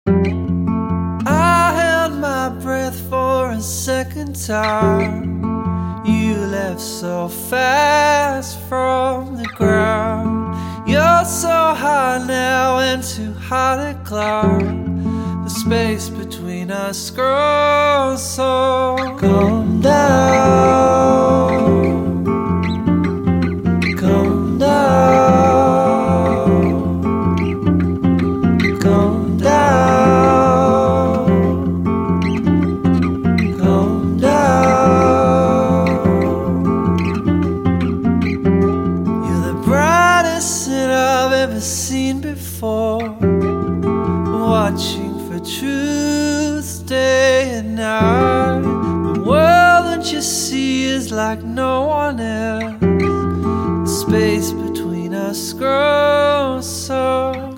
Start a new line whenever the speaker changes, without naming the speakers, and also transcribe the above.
I held my breath for a second time. You left so fast from the ground. You're so high now and too high to climb. The space between us grows, so calm down, calm down, calm down, calm down. You're the brightest that I've ever seen before, watching for truth day and night. The world that you see is like no one else. The space between us grows, so